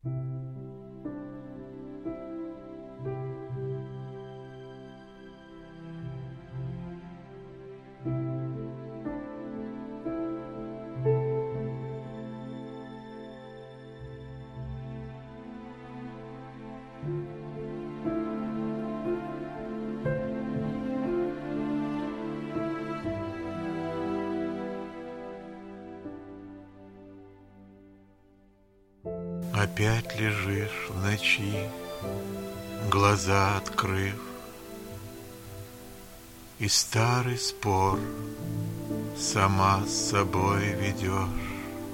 Опять лежишь в ночи, глаза открыв, и старый спор сама с собой ведешь.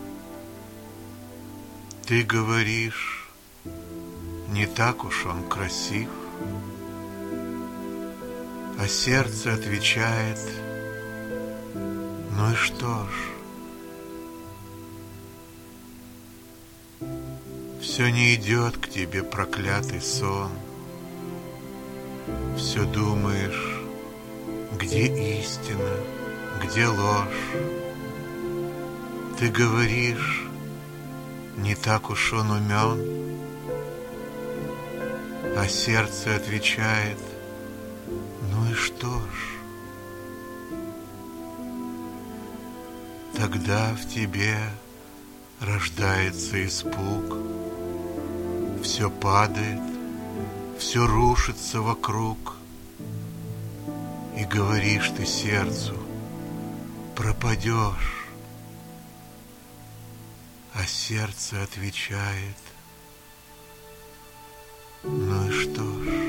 Ты говоришь, не так уж он красив, а сердце отвечает, ну и что ж? Все не идет к тебе проклятый сон. Все думаешь, где истина, где ложь. Ты говоришь, не так уж он умен, а сердце отвечает, ну и что ж? Тогда в тебе рождается испуг. Все падает, все рушится вокруг. И говоришь ты сердцу, пропадешь. А сердце отвечает, ну и что ж?